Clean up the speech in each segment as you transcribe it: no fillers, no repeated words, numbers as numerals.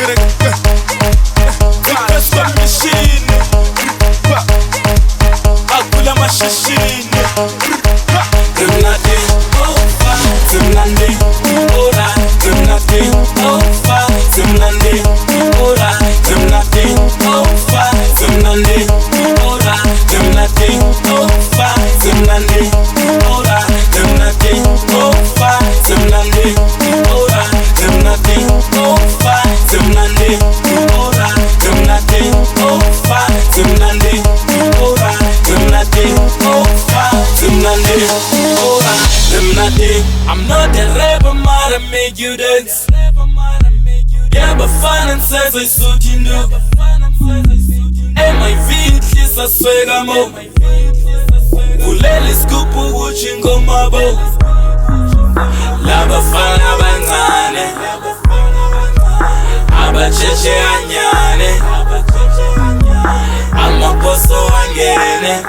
I'm not that rapper, mara make you dance. Yeah, but finances I suit you know. And my feet is a swagger mo. Ulele scoop uchingo mabo. Lava fana banane. Abacheche anyane. Amaposo angene.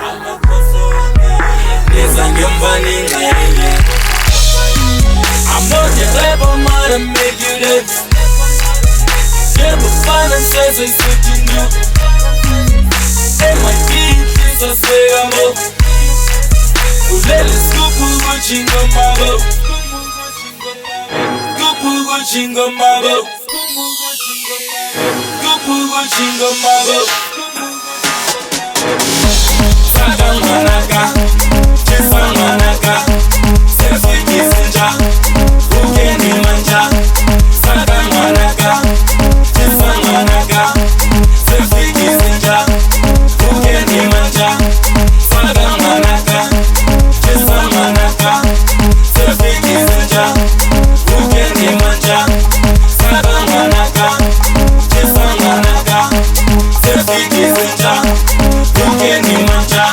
Nizangemva ningene. I'm not the rapper, man, I make you dance. Yeah, but finances I suit you know. And my feet is a swagger mo. Ulele scoop uchingo mabo. Scoop uchingo mabo. Scoop uchingo mabo. Saga manaka, chesa manaka, selfie kisinja, ukeni manja. Saga manaka, chesa manaka, selfie kisinja, ukeni manja. Saga manaka, chesa manaka, selfie kisinja, ukeni manja. Saga manaka, chesa manaka, selfie kisinja, ukeni manja.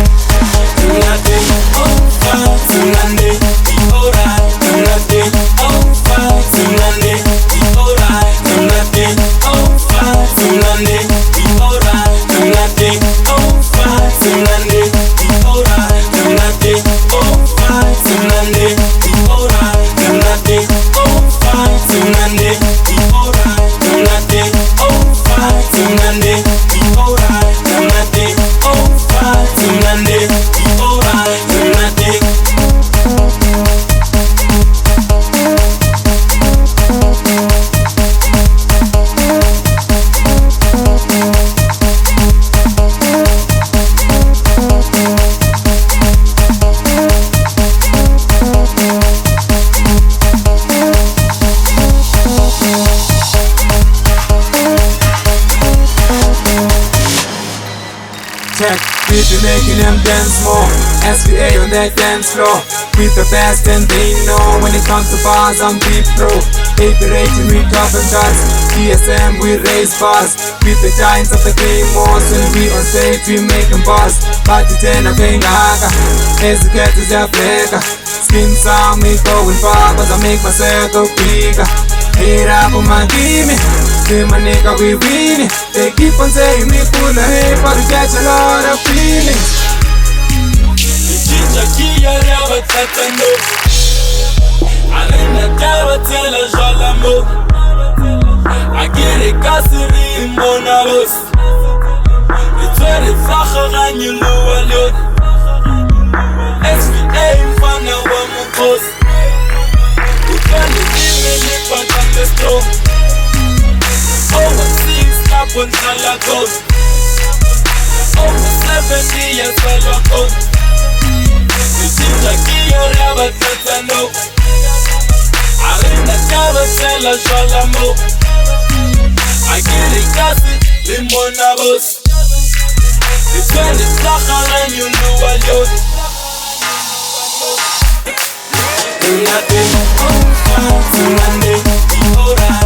We be making them dance more. SVA on that dance floor. We the best and they know. When it comes to bars, I'm deep pro. AP rating, we top and shots. DSM, we raise bars. We the giants of the game more. When we on stage, we make them bars. Party 10, I bang a haka. As the cat is a flaker. Skin sound, me going far, cause I make myself go bigger. Hate up on my gimme. See my nigga, we winning. They keep on saying me full of hate, but we catch a lot of feelings. Ichinja kia raba tatano. Arena tava tela jala mo. Agire kasiri mona bos. Itwere facha ganyu luwa liot. SVA mfana wa mukos. Utwele dime nipa kambestro. Overseas, stop on Salagos. Over 70 years, Salagos. Ichinja kia raba tatano. Arena tava tela jala mo. Agire kasi limona bos. Itwele facha ganyu luwa liot. Tsunade,